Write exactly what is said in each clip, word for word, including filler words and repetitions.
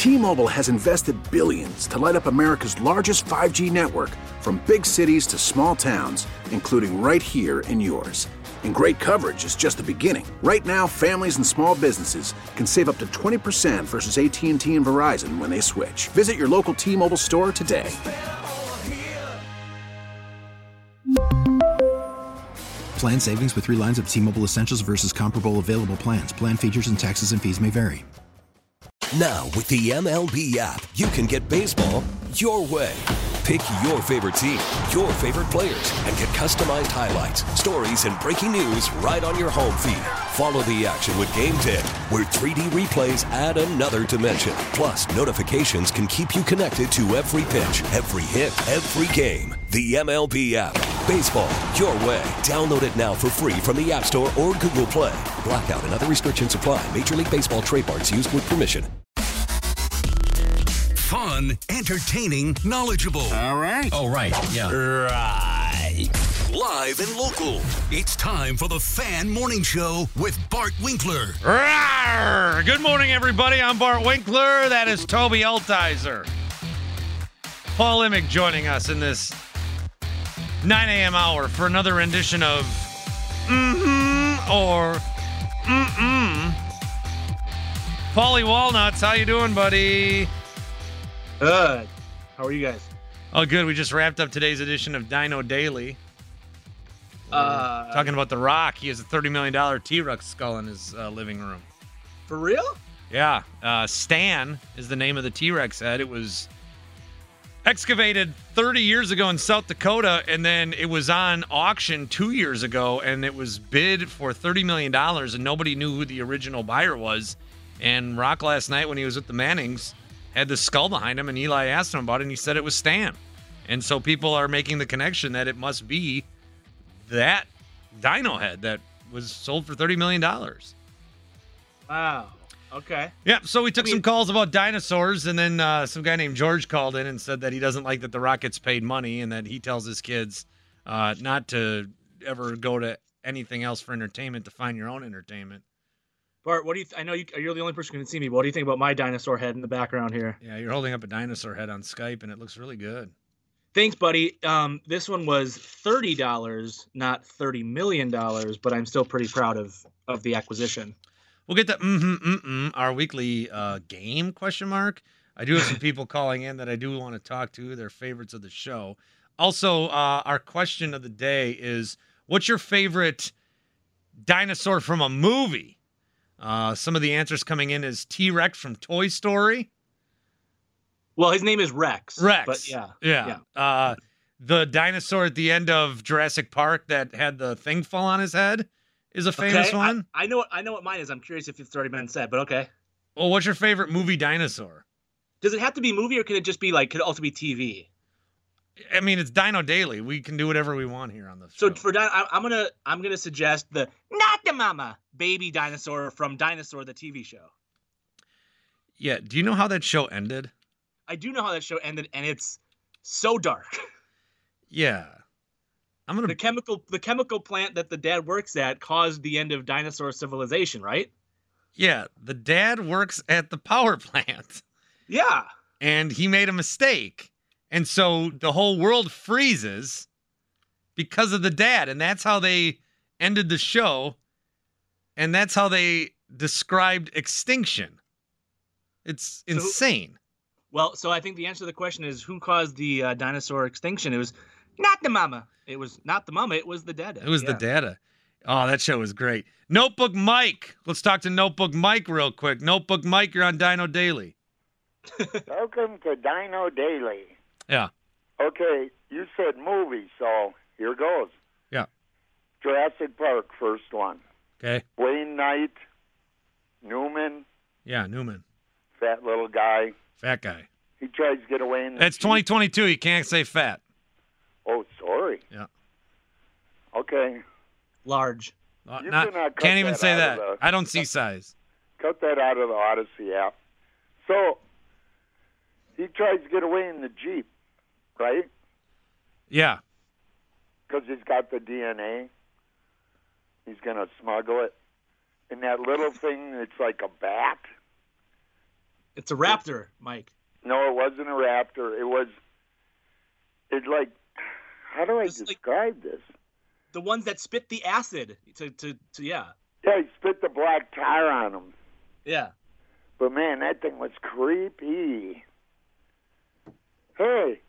T-Mobile has invested billions to light up America's largest five G network, from big cities to small towns, including right here in yours. And great coverage is just the beginning. Right now, families and small businesses can save up to twenty percent versus A T and T and Verizon when they switch. Visit your local T-Mobile store today. Plan savings with three lines of T-Mobile Essentials versus comparable available plans. Plan features and taxes and fees may vary. Now, with the M L B app, you can get baseball your way. Pick your favorite team, your favorite players, and get customized highlights, stories, and breaking news right on your home feed. Follow the action with Game Day, where three D replays add another dimension. Plus, notifications can keep you connected to every pitch, every hit, every game. The M L B app. Baseball your way. Download it now for free from the App Store or Google Play. Blackout and other restrictions apply. Major League Baseball trademarks used with permission. Fun, entertaining, knowledgeable. All right. Oh, right. Yeah. Right. Live and local. It's time for the Fan Morning Show with Bart Winkler. Rawr! Good morning, everybody. I'm Bart Winkler. That is Toby Altizer. Paul Emick joining us in this nine a.m. hour for another rendition of Mm-hmm or Mm-mm. Paulie Walnuts, how you doing, buddy? Good. How are you guys? Oh, good. We just wrapped up today's edition of Dino Daily. Uh, Talking about The Rock. He has a thirty million dollars T-Rex skull in his uh, living room. For real? Yeah. Uh, Stan is the name of the T-Rex head. It was excavated thirty years ago in South Dakota, and then it was on auction two years ago, and it was bid for thirty million dollars, and nobody knew who the original buyer was. And Rock last night, when he was with the Mannings, had the skull behind him, and Eli asked him about it, and he said it was Stan. And so people are making the connection that it must be that dino head that was sold for thirty million dollars. Wow. Okay. Yeah, so we took I mean, some calls about dinosaurs, and then uh, some guy named George called in and said that he doesn't like that The Rock gets paid money, and that he tells his kids uh, not to ever go to anything else for entertainment, to find your own entertainment. Bart, what do you? Th- I know you, you're the only person who can see me. But what do you think about my dinosaur head in the background here? Yeah, you're holding up a dinosaur head on Skype, and it looks really good. Thanks, buddy. Um, this one was thirty dollars, not thirty million dollars, but I'm still pretty proud of of the acquisition. We'll get to mm-hmm, mm-mm, our weekly uh, game, question mark. I do have some people calling in that I do want to talk to, their favorites of the show. Also, uh, our question of the day is, what's your favorite dinosaur from a movie? Uh, some of the answers coming in is T-Rex from Toy Story. Well, his name is Rex. Rex. But yeah. Yeah. yeah. Uh, the dinosaur at the end of Jurassic Park that had the thing fall on his head is a famous okay, one. I, I know. I know what mine is. I'm curious if it's already been said, but okay. Well, what's your favorite movie dinosaur? Does it have to be movie, or could it just be like? Could it also be T V? I mean, it's Dino Daily. We can do whatever we want here on this show. So for Dino, I, I'm gonna I'm gonna suggest the not the mama baby dinosaur from Dinosaur the T V show. Yeah. Do you know how that show ended? I do know how that show ended, and it's so dark. Yeah. I'm gonna the chemical the chemical plant that the dad works at caused the end of dinosaur civilization, right? Yeah, the dad works at the power plant. Yeah. And he made a mistake. And so the whole world freezes because of the dad, and that's how they ended the show, and that's how they described extinction. It's So- insane. Well, so I think the answer to the question is who caused the uh, dinosaur extinction? It was not the mama. It was not the mama. It was the dada. It was Yeah. the data. Oh, that show was great. Notebook Mike. Let's talk to Notebook Mike real quick. Notebook Mike, you're on Dino Daily. Welcome to Dino Daily. Yeah. Okay, you said movie, so here goes. Yeah. Jurassic Park, first one. Okay. Wayne Knight, Newman, Yeah, Newman. fat little guy. Fat guy. He tries to get away in the It's twenty twenty-two. You can't say fat. Oh, sorry. Yeah. Okay. Large. Uh, You not- cannot cut can't even that say out that. of the- I don't see size. Cut that out of the Odyssey app. So, he tries to get away in the Jeep, right? Yeah. Because he's got the D N A. He's going to smuggle it. And that little thing that's like a bat, It's a raptor, Mike. No, it wasn't a raptor. It was. It like. How do I It's like- describe this? The ones that spit the acid. To, to, to yeah. Yeah, he spit the black tar on him. Yeah. But man, that thing was creepy. Hey,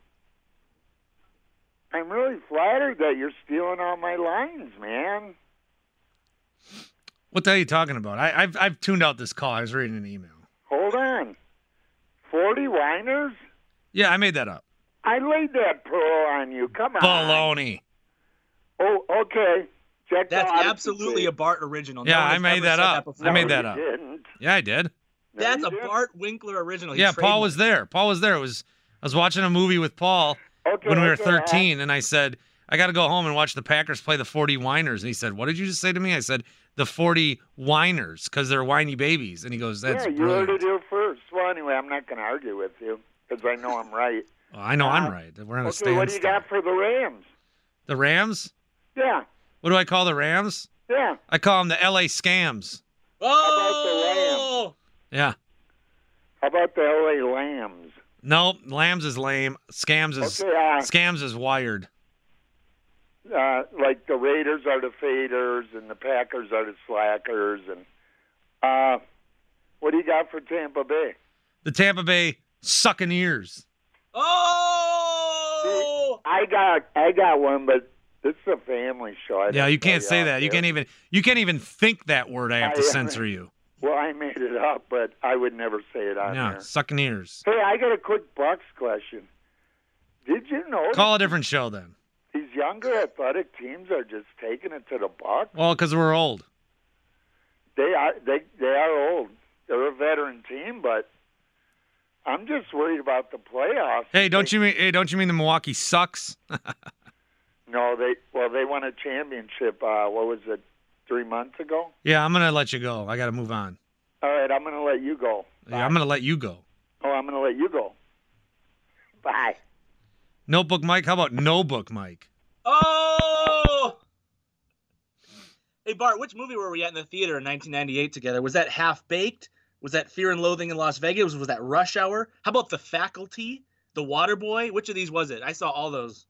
I'm really flattered that you're stealing all my lines, man. What the hell are you talking about? I, I've I've tuned out this call. I was reading an email. Hold on. forty whiners? Yeah, I made that up. I laid that pearl on you. Come on. Baloney. Oh, okay. Check That's the Odyssey absolutely tape. a Bart original. No Yeah, one I has made ever that said up. before. I made No, that you up. Didn't. Yeah, I did. No, That's you a didn't. Bart Winkler original. He Yeah, Paul trademarked. was there. Paul was there. It was I was watching a movie with Paul Okay, when we were okay, thirteen, and I said, I got to go home and watch the Packers play the forty Whiners. And he said, what did you just say to me? I said, the forty Whiners, because they're whiny babies. And he goes, that's yeah, you brilliant. heard it here first. Well, anyway, I'm not going to argue with you because I know I'm right. Well, I know Uh, I'm right. We're on a Okay, what do you standstill. got for the Rams? The Rams? Yeah, What do I call the Rams? yeah. I call them the L A Scams. Oh! Yeah. How about the L A Lambs? Nope, Lambs is lame. Scams is Okay, uh, Scams is wired. uh, like the Raiders are the faders and the Packers are the slackers. And uh, what do you got for Tampa Bay? The Tampa Bay sucking ears. Oh! I got, I got one, but this is a family show. I Yeah, didn't you can't tell say out that. You there. can't even you can't even think that word. I have to I- censor you. Well, I made it up, but I would never say it on Yeah, there. sucking ears. Hey, I got a quick Bucks question. Did you know Call a different show then. these younger athletic teams are just taking it to the Bucks? Well, because we're old. They are they they are old. They're a veteran team, but I'm just worried about the playoffs. Hey, don't you mean? Hey, don't you mean the Milwaukee sucks? No, they well they won a championship. Uh, what was it? Three months ago. Yeah, I'm gonna let you go. I got to move on. All right, I'm gonna let you go. Yeah, I'm gonna let you go. Oh, I'm gonna let you go. Bye. Notebook Mike. How about No Book Mike? Oh! Hey, Bart, which movie were we at in the theater in nineteen ninety-eight together? Was that Half Baked? Was that Fear and Loathing in Las Vegas? Was that Rush Hour? How about The Faculty? The Waterboy? Which of these was it? I saw all those.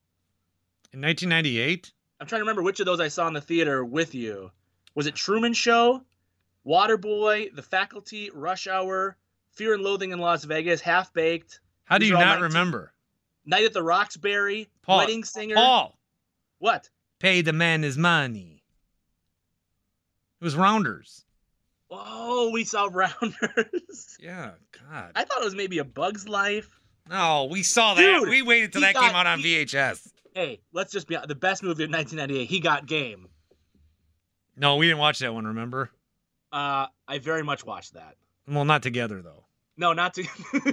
In nineteen ninety-eight. I'm trying to remember which of those I saw in the theater with you. Was it Truman Show, Waterboy, The Faculty, Rush Hour, Fear and Loathing in Las Vegas, Half Baked? How do These you are all not nineteen remember? Night at the Roxbury, Paul, Wedding Singer. Paul, What? pay the man his money. It was Rounders. Oh, we saw Rounders. Yeah, God. I thought it was maybe A Bug's Life. No, we saw that. Dude, we waited till he that got- came out on he- V H S. Hey, let's just be honest. The best movie of nineteen ninety-eight, He Got Game. No, we didn't watch that one, remember? Uh, I very much watched that. Well, not together, though. No, not to.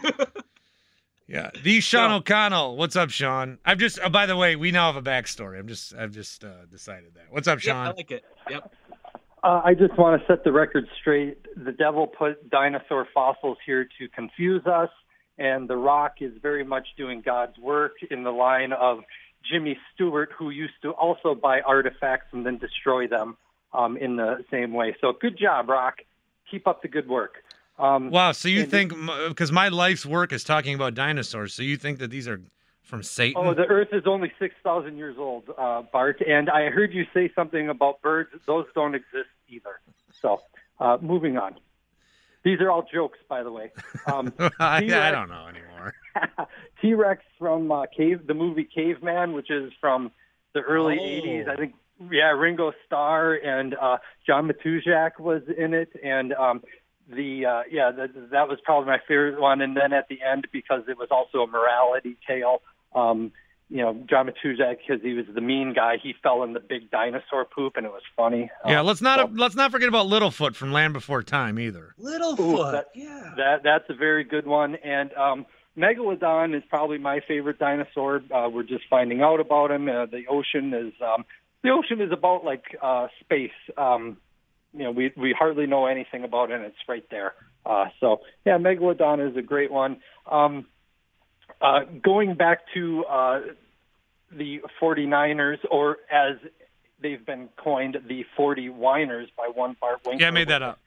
Yeah. The Sean No. O'Connell. What's up, Sean? I've just, oh, by the way, we now have a backstory. I'm just, I've just uh, decided that. What's up, Yeah, Sean? I like it. Yep. Uh, I just want to set the record straight. The devil put dinosaur fossils here to confuse us, and The Rock is very much doing God's work in the line of Jimmy Stewart, who used to also buy artifacts and then destroy them um, in the same way. So good job, Rock. Keep up the good work. Um, Wow, so you and- think, because my life's work is talking about dinosaurs, so you think that these are from Satan? Oh, the Earth is only six thousand years old, uh, Bart. And I heard you say something about birds. Those don't exist either. So uh, moving on. These are all jokes, by the way. Um, I, I T-Rex don't know anymore. T-Rex from uh, Cave, the movie Caveman, which is from the early Oh. eighties. I think, yeah, Ringo Starr and uh, John Matuszak was in it. And um, the uh, yeah, the, that was probably my favorite one. And then at the end, because it was also a morality tale, um, you know, John Matuszak, because he was the mean guy, he fell in the big dinosaur poop, and it was funny. Yeah, Um, let's not so- let's not forget about Littlefoot from Land Before Time either. Littlefoot. that- yeah. That that's a very good one. And um, Megalodon is probably my favorite dinosaur. Uh, we're just finding out about him. Uh, the ocean is um, the ocean is about like uh, space. Um, you know, we we hardly know anything about it, and it's right there. Uh, so yeah, Megalodon is a great one. Um, uh, going back to uh, the forty-niners, or as they've been coined, the forty Whiners by one Bart Winkler. Yeah, I made that up. By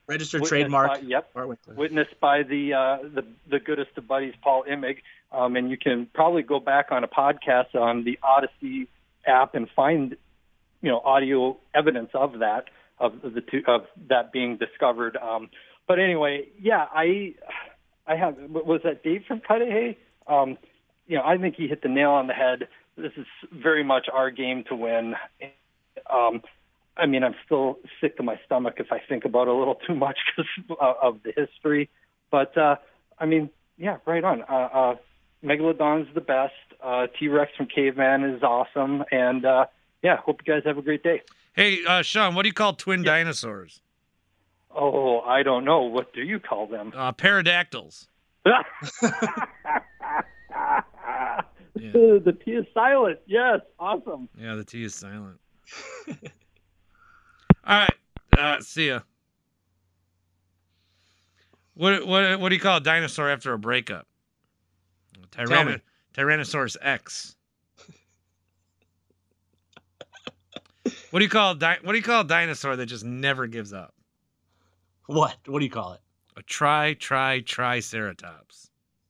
Registered Witnessed trademark. By, yep. Bart Winkler. Witnessed by the uh, the the goodest of buddies, Paul Immig. Um, and you can probably go back on a podcast on the Odyssey app and find, you know, audio evidence of that, of the two, of that being discovered. Um, but anyway, yeah, I, I have, was that Dave from Cudahy? Um, you know, I think he hit the nail on the head. This is very much our game to win. Um, I mean, I'm still sick to my stomach if I think about it a little too much because of the history. But, uh, I mean, yeah, right on. Uh, uh, Megalodon's the best. Uh, T-Rex from Caveman is awesome. And, uh, yeah, hope you guys have a great day. Hey, uh, Sean, what do you call twin yeah. dinosaurs? Oh, I don't know. What do you call them? Uh, pterodactyls. yeah. The T is silent. Yes, awesome. Yeah, the T is silent. All right, uh, see ya. What what what do you call a dinosaur after a breakup? Tyrann- Tyrannosaurus X. What do you call a di- what do you call a dinosaur that just never gives up? What? What do you call it? A tri tri triceratops.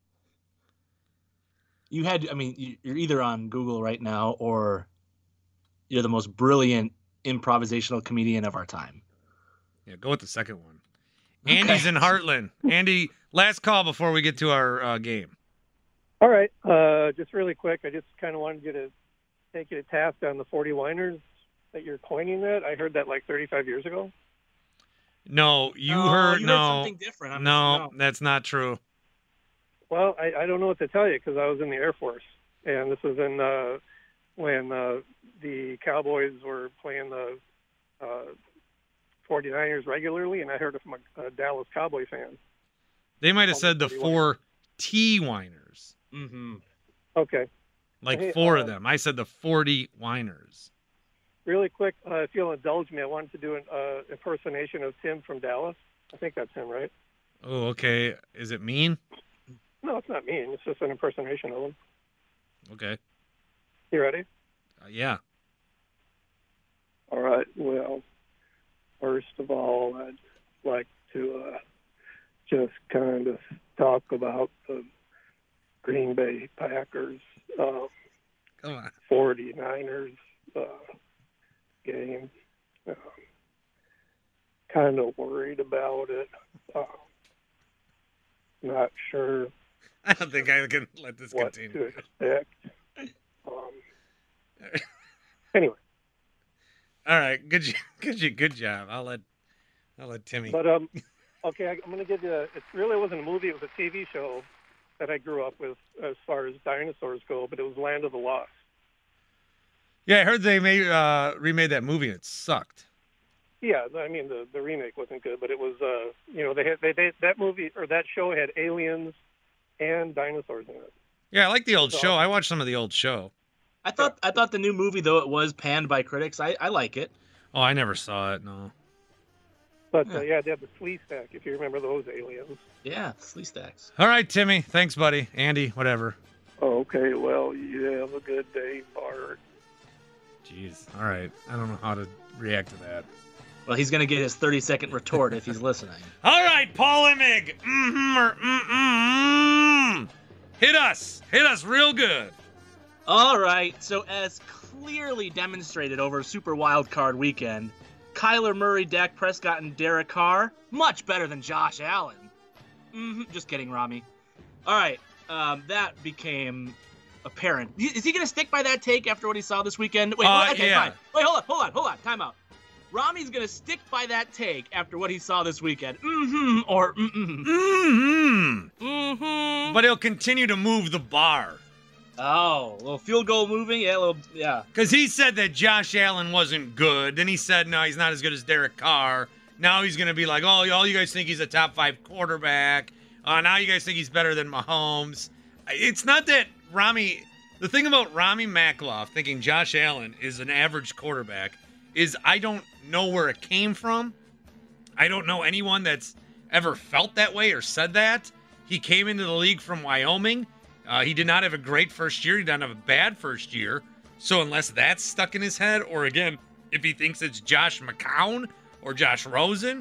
You had, I mean, you're either on Google right now or you're the most brilliant improvisational comedian of our time. Yeah, go with the second one. Okay. Andy's in Heartland. Andy, last call before we get to our uh, game. All right. Uh, just really quick, I just kind of wanted you to take you to task on the forty whiners that you're coining that. I heard that like thirty-five years ago. No, you oh, heard, you no. heard something different. I'm no, just, no, that's not true. Well, I, I don't know what to tell you because I was in the Air Force, and this was in uh, when uh, the Cowboys were playing the uh, forty-niners regularly, and I heard it from a, a Dallas Cowboy fan. They might have said the four T whiners. Mm-hmm. Okay. Like hey, four uh, of them. I said the forty whiners. Really quick, uh, if you'll indulge me, I wanted to do an uh, impersonation of Tim from Dallas. I think that's him, right? Oh, okay. Is it mean? No, it's not mean. It's just an impersonation of him. Okay. You ready? Uh, yeah. All right. Well, first of all, I'd like to uh, just kind of talk about the Green Bay Packers uh, Come on. forty-niners uh, game. Uh, kind of worried about it. Uh, not sure. I don't think I can let this what continue. to expect. Um, anyway. All right, good, good, good job. I'll let, I'll let Timmy. But um, okay, I'm going to give you. A, it really wasn't a movie; it was a T V show that I grew up with, as far as dinosaurs go. But it was Land of the Lost. Yeah, I heard they made uh, remade that movie and it sucked. Yeah, I mean the the remake wasn't good, but it was uh, you know they had they, they that movie or that show had aliens and dinosaurs in it. Yeah, I like the old so, show. I watched some of the old show. I thought I thought the new movie, though it was panned by critics, I, I like it. Oh, I never saw it. No. But yeah, uh, yeah they had the flea stack, if you remember those aliens. Yeah, flea stacks. All right, Timmy. Thanks, buddy. Andy, whatever. Oh, okay. Well, you have a good day, Bart. Jeez. All right. I don't know how to react to that. Well, he's gonna get his thirty second retort if he's listening. All right, Paul Immig. Mm-hmm or mm-mm. Hit us. Hit us real good. All right. So as clearly demonstrated over Super Wild Card Weekend, Kyler Murray, Dak Prescott, and Derek Carr much better than Josh Allen. Mm-hmm. Just kidding, Rami. All right. Um, that became apparent. Is he gonna stick by that take after what he saw this weekend? Wait. Uh, okay. yeah. Fine. Wait. Hold on. Hold on. Hold on. Time out. Rami's going to stick by that take after what he saw this weekend. Mm-hmm or mm-mm. Mm-hmm. Mm-hmm. But he'll continue to move the bar. Oh, a little field goal moving? Yeah, a little, yeah. Because he said that Josh Allen wasn't good. Then he said, no, he's not as good as Derek Carr. Now he's going to be like, oh, all you guys think he's a top five quarterback. Uh, now you guys think he's better than Mahomes. It's not that Rami... The thing about Rami Makloff thinking Josh Allen is an average quarterback is I don't know where it came from. I don't know anyone that's ever felt that way or said that. He came into the league from Wyoming. Uh, he did not have a great first year. He did not have a bad first year. So unless that's stuck in his head, or again, if he thinks it's Josh McCown or Josh Rosen,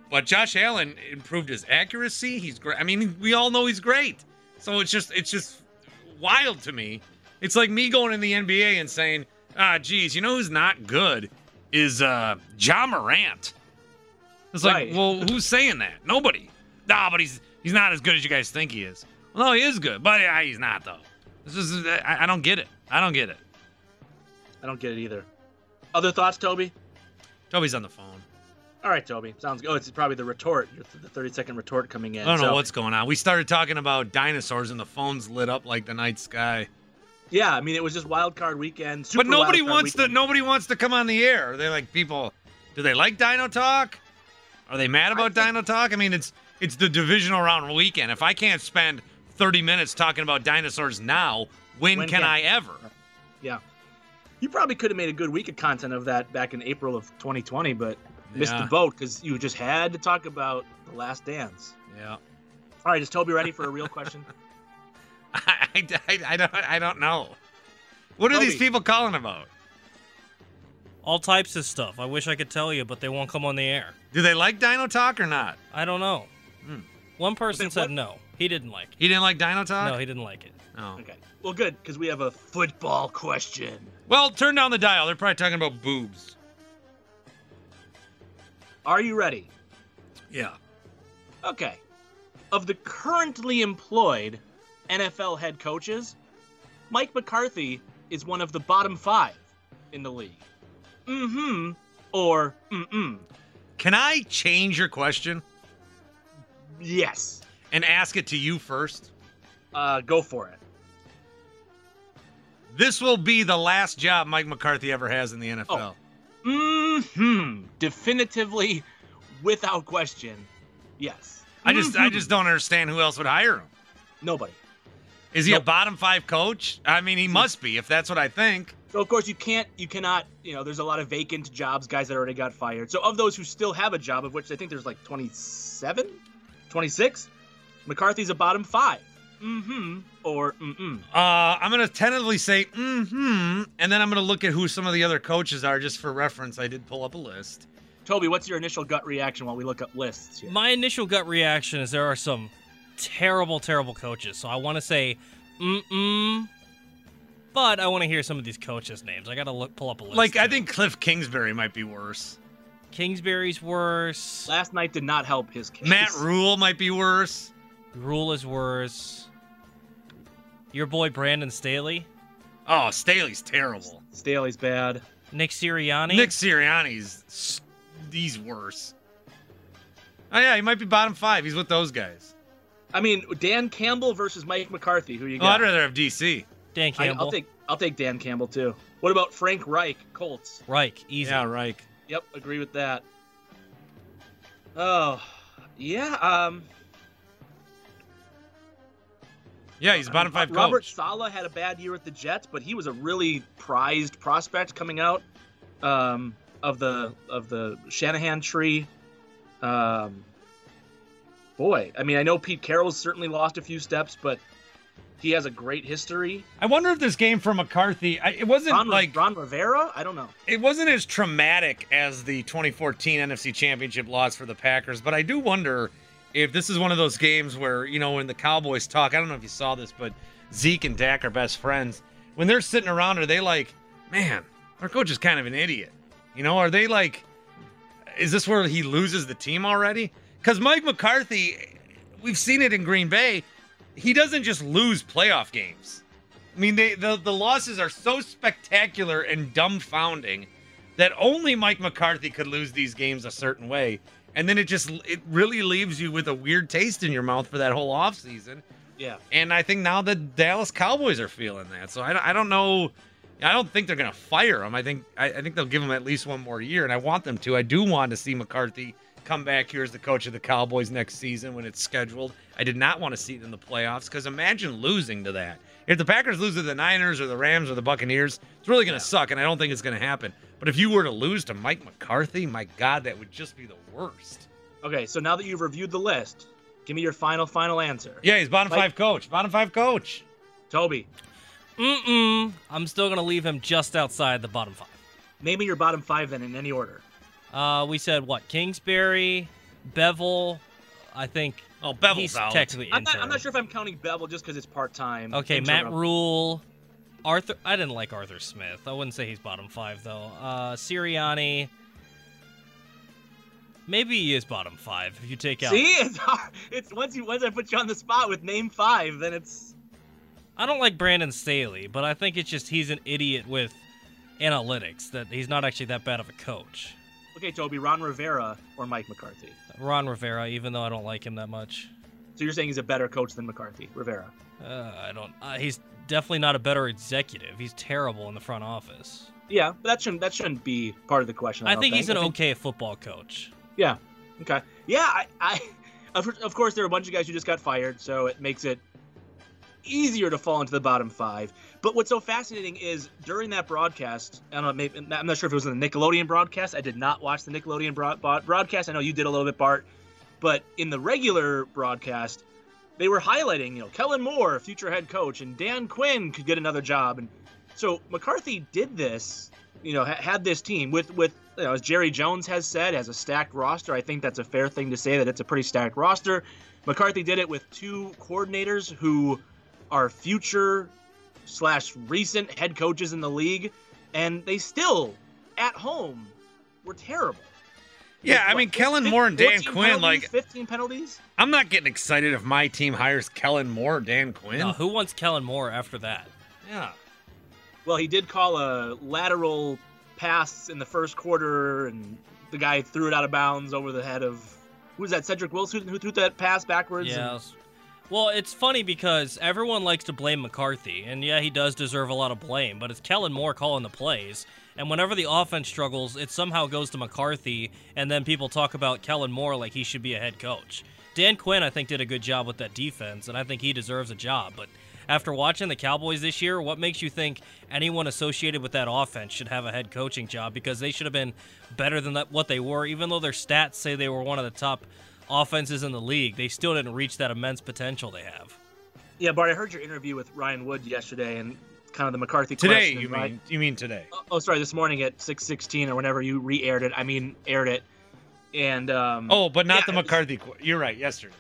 But Josh Allen improved his accuracy. He's great. I mean, we all know he's great. So it's just it's just wild to me. It's like me going in the N B A and saying, ah, geez, you know who's not good is uh, Ja Morant. It's like, Right. well, who's saying that? Nobody. Nah, but he's he's not as good as you guys think he is. Well, no, he is good, but uh, he's not, though. This is I, I don't get it. I don't get it. I don't get it either. Other thoughts, Toby? Toby's on the phone. All right, Toby. Sounds good. Oh, it's probably the retort, the thirty-second retort coming in. I don't know So, what's going on. We started talking about dinosaurs and the phones lit up like the night sky. Yeah, I mean, it was just wild card weekend. Super But nobody wild card wants weekend. to. Nobody wants to come on the air. They're like, people. Do they like Dino Talk? Are they mad about think- Dino Talk? I mean, it's it's the divisional round weekend. If I can't spend thirty minutes talking about dinosaurs now, when, When can can- I ever? Yeah. You probably could have made a good week of content of that back in April of twenty twenty, but missed Yeah. the boat because you just had to talk about The Last Dance. Yeah. All right, is Toby ready for a real question? I, I, I don't I don't know. What are Toby. these people calling about? All types of stuff. I wish I could tell you, but they won't come on the air. Do they like Dino Talk or not? I don't know. Hmm. One person Then said what- no. He didn't like it. He didn't like Dino Talk? No, he didn't like it. Oh. Okay. Well, good, because we have a football question. Well, turn down the dial. They're probably talking about boobs. Are you ready? Yeah. Okay. Of the currently employed N F L head coaches, Mike McCarthy is one of the bottom five in the league. Mm-hmm. Or mm-mm. Can I change your question Yes. and ask it to you first? Uh, go for it. This will be the last job Mike McCarthy ever has in the N F L. Oh. Mm-hmm. Definitively, without question, yes. I just I Mhm. just don't understand who else would hire him. Nobody. Is he a Nope. bottom five coach? I mean, he must be, if that's what I think. So of course you can't, you cannot, you know, there's a lot of vacant jobs, guys that already got fired. So of those who still have a job, of which I think there's like twenty-seven, twenty-six, McCarthy's a bottom five. Mm-hmm. Or mm-mm. Uh, I'm going to tentatively say, mm-hmm, and then I'm going to look at who some of the other coaches are just for reference. I did pull up a list. Toby, what's your initial gut reaction while we look up lists here? My initial gut reaction is there are some terrible, terrible coaches. So I want to say, mm-mm. But I want to hear some of these coaches' names. I got to look, pull up a list. Like, I too. think Cliff Kingsbury might be worse. Kingsbury's worse. Last night did not help his case. Matt Rule might be worse. Rule is worse. Your boy Brandon Staley. Oh, Staley's terrible. Staley's bad. Nick Sirianni. Nick Sirianni's, he's worse. Oh, yeah, he might be bottom five. He's with those guys. I mean, Dan Campbell versus Mike McCarthy. Who you Oh, I'd got? rather have D C. Dan I, Campbell. I'll take I'll take Dan Campbell too. What about Frank Reich, Colts? Reich. Easy. Yeah, Reich. Yep, agree with that. Oh, yeah. Um, Yeah, he's a bottom five Robert coach. Saleh had a bad year with the Jets, but he was a really prized prospect coming out um, of the of the Shanahan tree. Um, boy, I mean, I know Pete Carroll's certainly lost a few steps, but he has a great history. I wonder if this game for McCarthy, I, it wasn't Ron, like Ron Rivera, I don't know. it wasn't as traumatic as the twenty fourteen N F C Championship loss for the Packers, but I do wonder if this is one of those games where, you know, when the Cowboys talk, I don't know if you saw this, but Zeke and Dak are best friends. When they're sitting around, are they like, man, our coach is kind of an idiot? You know, are they like, is this where he loses the team already? Because Mike McCarthy, we've seen it in Green Bay, he doesn't just lose playoff games. I mean, they, the, the losses are so spectacular and dumbfounding that only Mike McCarthy could lose these games a certain way. And then it just, it really leaves you with a weird taste in your mouth for that whole offseason. Yeah. And I think now the Dallas Cowboys are feeling that. So I don't, I don't know. I don't think they're going to fire him. I think I, I think they'll give him at least one more year, and I want them to. I do want to see McCarthy come back here as the coach of the Cowboys next season when it's scheduled. I did not want to see it in the playoffs because imagine losing to that. If the Packers lose to the Niners or the Rams or the Buccaneers, it's really going to yeah. suck, and I don't think it's going to happen. But if you were to lose to Mike McCarthy, my God, that would just be the worst. Okay, so now that you've reviewed the list, give me your final, final answer. Yeah, he's bottom Mike, five coach. Bottom five coach. Toby. Mm-mm. I'm still going to leave him just outside the bottom five. Name me your bottom five then in any order. Uh, we said what? Kingsbury, Bevel, I think. Oh, Bevel's he's out. technically I'm not, interim. I'm not sure if I'm counting Bevel just because it's part time. Okay, Matt Rule, Arthur. I didn't like Arthur Smith. I wouldn't say he's bottom five though. Uh, Sirianni. Maybe he is bottom five if you take out. See, it's hard. It's once you once I put you on the spot with name five, then it's. I don't like Brandon Staley, but I think it's just he's an idiot with analytics. That he's not actually that bad of a coach. Okay, Toby, Ron Rivera or Mike McCarthy? Ron Rivera, even though I don't like him that much. So you're saying he's a better coach than McCarthy, Rivera? Uh, I don't. Uh, he's definitely not a better executive. He's terrible in the front office. Yeah, but that shouldn't that shouldn't be part of the question. I, I don't think, think he's an I think... okay football coach. Yeah. Okay. Yeah, I, I of, of course there are a bunch of guys who just got fired, so it makes it easier to fall into the bottom five. But what's so fascinating is during that broadcast, I don't know, maybe, I'm not sure if it was in the Nickelodeon broadcast. I did not watch the Nickelodeon broad, broadcast. I know you did a little bit, Bart. But in the regular broadcast, they were highlighting, you know, Kellen Moore, future head coach, and Dan Quinn could get another job. And so McCarthy did this, you know, ha- had this team with, with you know, as Jerry Jones has said, has a stacked roster. I think that's a fair thing to say, that it's a pretty stacked roster. McCarthy did it with two coordinators who are future slash recent head coaches in the league, and they still, at home, were terrible. Yeah, With, I mean, what, Kellen fifteen, Moore and Dan Quinn, Quinn, like, fifteen penalties. I'm not getting excited if my team hires Kellen Moore or Dan Quinn. No, who wants Kellen Moore after that? Yeah. Well, he did call a lateral pass in the first quarter, and the guy threw it out of bounds over the head of, who was that, Cedric Wilson, who threw that pass backwards? Yeah. And, well, it's funny because everyone likes to blame McCarthy, and yeah, he does deserve a lot of blame, but it's Kellen Moore calling the plays, and whenever the offense struggles, it somehow goes to McCarthy, and then people talk about Kellen Moore like he should be a head coach. Dan Quinn, I think, did a good job with that defense, and I think he deserves a job, but after watching the Cowboys this year, what makes you think anyone associated with that offense should have a head coaching job? Because they should have been better than that, what they were, even though their stats say they were one of the top offenses in the league. They still didn't reach that immense potential they have. Yeah, Bart, I heard your interview with Ryan Wood yesterday, and kind of the McCarthy today, question. You right? mean? You mean today? Oh, oh, sorry, this morning at six sixteen or whenever you re-aired it. I mean, aired it, and um, oh, but not yeah, the McCarthy. Qu- You're right. Yesterday.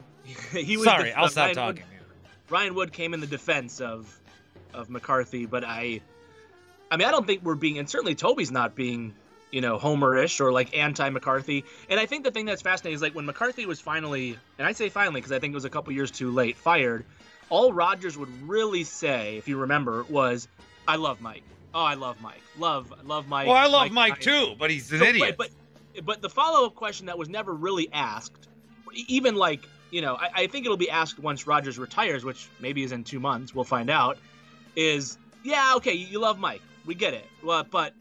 he was Sorry, the, I'll uh, stop Ryan talking. Wood, Ryan Wood came in the defense of of McCarthy, but I, I mean, I don't think we're being, and certainly Toby's not being, you know, Homer-ish or like anti-McCarthy. And I think the thing that's fascinating is like when McCarthy was finally, and I say finally because I think it was a couple years too late, fired, all Rodgers would really say, if you remember, was, I love Mike. Oh, I love Mike. Love, love Mike. Well, I love Mike, Mike too, but he's an so, idiot. But, but, but the follow-up question that was never really asked, even like, you know, I, I think it'll be asked once Rodgers retires, which maybe is in two months, we'll find out, is, yeah, okay, you love Mike. We get it. Well, but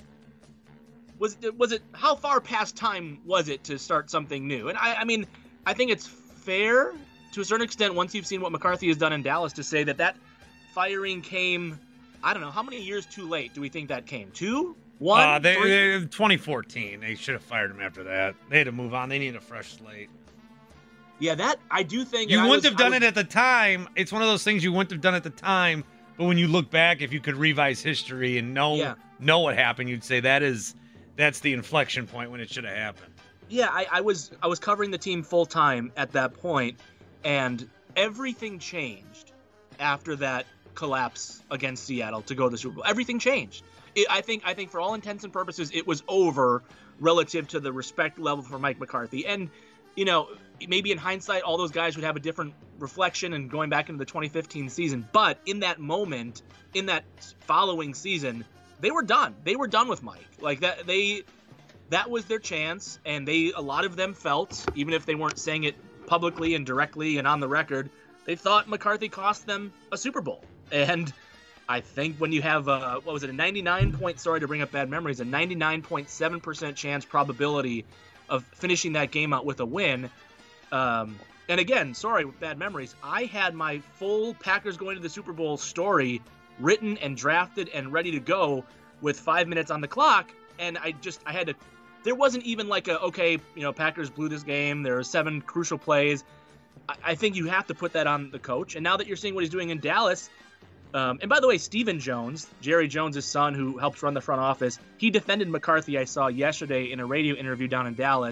was it, was it, how far past time was it to start something new? And I, I mean, I think it's fair to a certain extent, once you've seen what McCarthy has done in Dallas, to say that that firing came, I don't know, how many years too late do we think that came? Two? One? Uh, they, three? they, twenty fourteen. They should have fired him after that. They had to move on. They need a fresh slate. Yeah, that, I do think... You and I wouldn't was- have done I was- it at the time. It's one of those things you wouldn't have done at the time. But when you look back, if you could revise history and know Yeah. know what happened, you'd say that is that's the inflection point when it should have happened. Yeah, I, I was I was covering the team full time at that point, and everything changed after that collapse against Seattle to go to the Super Bowl. Everything changed. It, I think I think for all intents and purposes, it was over relative to the respect level for Mike McCarthy. And you know, maybe in hindsight, all those guys would have a different reflection and going back into the twenty fifteen season. But in that moment, in that following season, they were done. They were done with Mike. Like that, they that was their chance, and they a lot of them felt, even if they weren't saying it publicly and directly and on the record, they thought McCarthy cost them a Super Bowl. And I think when you have a, what was it, a ninety-nine point, sorry to bring up bad memories, a ninety-nine point seven percent chance probability of finishing that game out with a win. Um, and again, sorry, with bad memories, I had my full Packers going to the Super Bowl story written and drafted and ready to go with five minutes on the clock. And I just, I had to, there wasn't even like a, okay, you know, Packers blew this game. There are seven crucial plays. I, I think you have to put that on the coach. And now that you're seeing what he's doing in Dallas, um, and by the way, Stephen Jones, Jerry Jones' son, who helps run the front office, he defended McCarthy, I saw yesterday in a radio interview down in Dallas.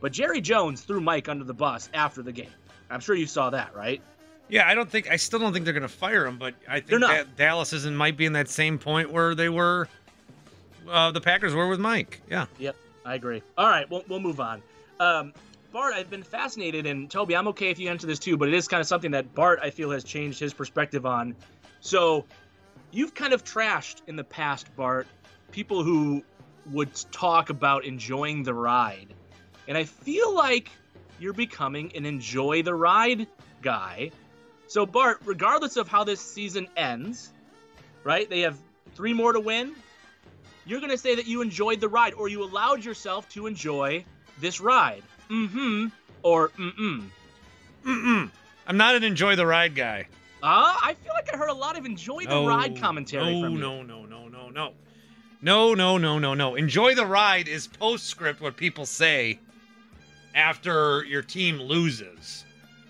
But Jerry Jones threw Mike under the bus after the game. I'm sure you saw that, right? Yeah, I don't think I still don't think they're going to fire him, but I They're think not. that Dallas is and might be in that same point where they were, uh, the Packers were with Mike. Yeah. Yep, I agree. All right, we'll we'll move on. Um, Bart, I've been fascinated, and Toby, I'm okay if you answer this too, but it is kind of something that Bart, I feel, has changed his perspective on. So, you've kind of trashed in the past, Bart, people who would talk about enjoying the ride, and I feel like you're becoming an enjoy the ride guy. So, Bart, regardless of how this season ends, right, they have three more to win, you're going to say that you enjoyed the ride, or you allowed yourself to enjoy this ride. Mm-hmm, or mm-mm. Mm-mm. I'm not an enjoy the ride guy. Uh, I feel like I heard a lot of enjoy the No, ride commentary no, from you. No, no, no, no, no. No, no, no, no, no. Enjoy the ride is postscript what people say after your team loses.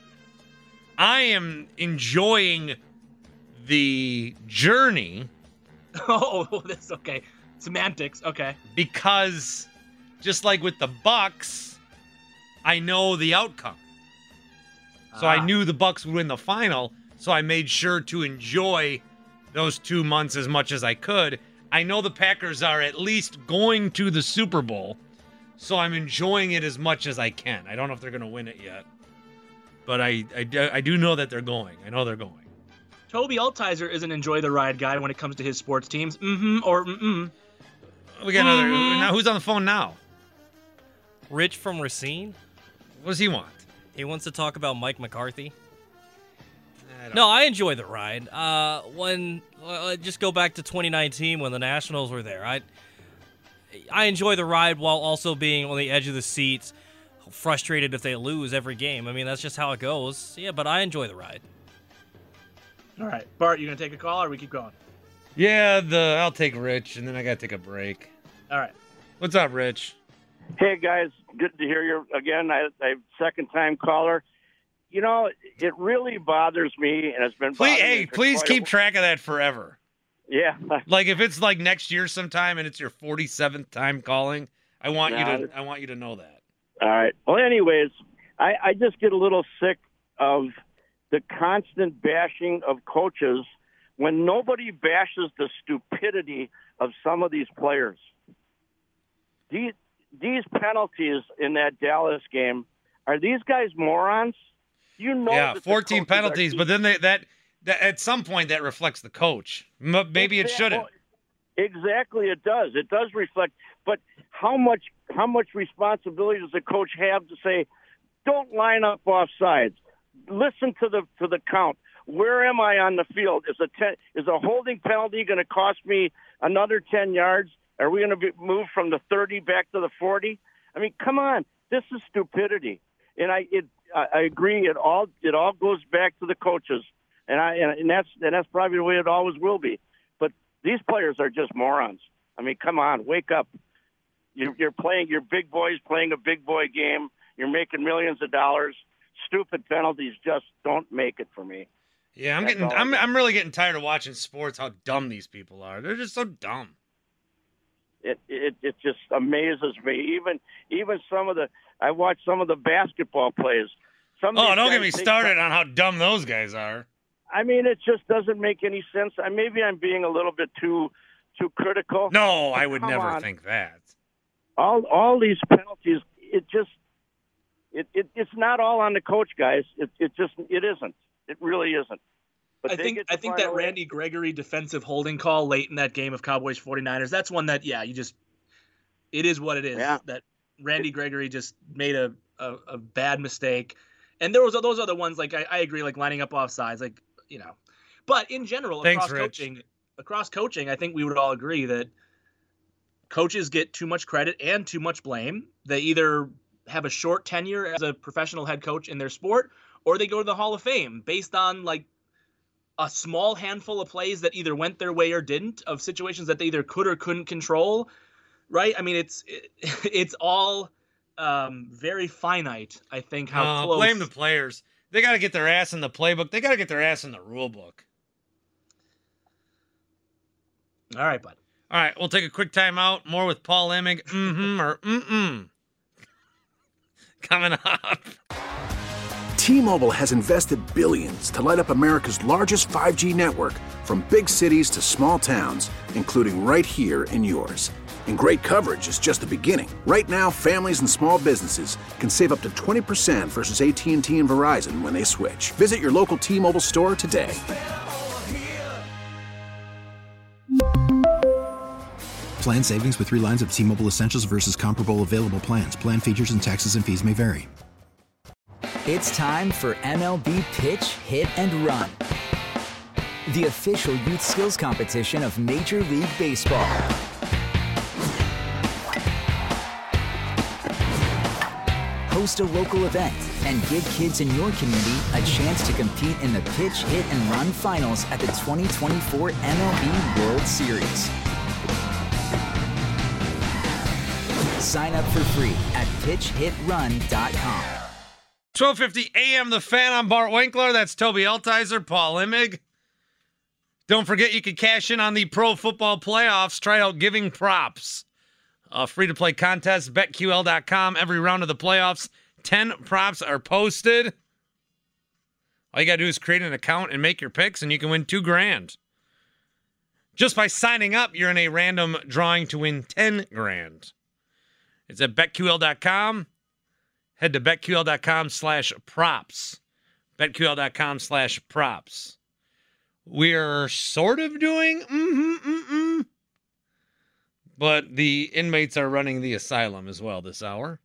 I am enjoying the journey. Oh, that's okay. Semantics, okay. Because just like with the Bucks, I know the outcome. So Ah. I knew the Bucks would win the final, so I made sure to enjoy those two months as much as I could. I know the Packers are at least going to the Super Bowl, so I'm enjoying it as much as I can. I don't know if they're going to win it yet, but I, I, do- I do know that they're going. I know they're going. Toby Altizer is an enjoy the ride guy when it comes to his sports teams. Mm-hmm or mm-mm. We got another. Mm-hmm. Now, who's on the phone now? Rich from Racine. What does he want? He wants to talk about Mike McCarthy. I don't No, I enjoy the ride. Uh, when uh, just go back to twenty nineteen when the Nationals were there. I I enjoy the ride while also being on the edge of the seat, frustrated if they lose every game. I mean, that's just how it goes. Yeah, but I enjoy the ride. All right, Bart, you gonna take a call or we keep going? Yeah, the I'll take Rich, and then I got to take a break. All right. What's up, Rich? Hey guys, good to hear you again. I, I second time caller. You know, it really bothers me, and it's been Please, bothering hey, me for please quite keep a- track of that forever. Yeah, Like if it's like next year sometime and it's your forty-seventh time calling, I want Nah, you to I want you to know that. all right. Well, anyways, I, I just get a little sick of the constant bashing of coaches when nobody bashes the stupidity of some of these players. These these penalties in that Dallas game, are these guys morons? You know, Yeah, that the fourteen coaches are penalties, but then they, that that at some point that reflects the coach. M- Maybe it Exact- shouldn't. well, Exactly, it does. It does reflect. But how much how much responsibility does the coach have to say, don't line up off sides? Listen to the to the count. Where am I on the field? Is a ten, is a holding penalty going to cost me another ten yards? Are we going to be moved from the thirty back to the forty? I mean, come on, this is stupidity. And I it I I agree. It all it all goes back to the coaches, and I and, and that's and that's probably the way it always will be. But these players are just morons. I mean, come on, wake up. You're, you're playing, you're big boys playing a big boy game. You're making millions of dollars. Stupid penalties just don't make it for me. Yeah, I'm That's getting all I I'm got. I'm really getting tired of watching sports. How dumb these people are. They're just so dumb. It it it just amazes me. Even even some of the I watch some of the basketball plays. Some of Oh, these don't get guys me take- started on how dumb those guys are. I mean, it just doesn't make any sense. I maybe I'm being a little bit too too critical. No, But I would come never on. think that. all all these penalties. It just it, it it's not all on the coach, guys. It it just it isn't. It really isn't. But I they think get I the think that final- Randy Gregory defensive holding call late in that game of Cowboys forty-niners, that's one that, yeah, you just – it is what it is. Yeah. That Randy Gregory just made a, a, a bad mistake. And there was those other ones, like I, I agree, like lining up off sides, like, you know. But in general, Thanks, across Rich. coaching, across coaching, I think we would all agree that coaches get too much credit and too much blame. They either have a short tenure as a professional head coach in their sport, or they go to the Hall of Fame based on like a small handful of plays that either went their way or didn't, of situations that they either could or couldn't control, right? I mean, it's it, it's all um, very finite, I think, how Uh, close. blame the players. They got to get their ass in the playbook. They got to get their ass in the rule book. All right, bud. All right, we'll take a quick timeout. More with Paul Emig. Mm-hmm or mm-mm. coming up. T-Mobile has invested billions to light up America's largest five G network, from big cities to small towns, including right here in yours. And great coverage is just the beginning. Right now, families and small businesses can save up to twenty percent versus A T and T and Verizon when they switch. Visit your local T-Mobile store today. Plan savings with three lines of T-Mobile Essentials versus comparable available plans. Plan features and taxes and fees may vary. It's time for M L B Pitch, Hit, and Run, the official youth skills competition of Major League Baseball. Host a local event and give kids in your community a chance to compete in the Pitch, Hit, and Run finals at the twenty twenty-four M L B World Series. Sign up for free at pitch hit run dot com. twelve fifty A M, The Fan. I'm Bart Winkler. That's Toby Altizer, Paul Imig. Don't forget you can cash in on the Pro Football Playoffs. Try out Giving Props. A free-to-play contest, bet Q L dot com. Every round of the playoffs, ten props are posted. All you got to do is create an account and make your picks, and you can win two grand. Just by signing up, you're in a random drawing to win ten grand. It's at bet Q L dot com. Head to bet Q L dot com slash props. bet Q L dot com slash props. We're sort of doing mm-hmm, mm-hmm. But the inmates are running the asylum as well this hour.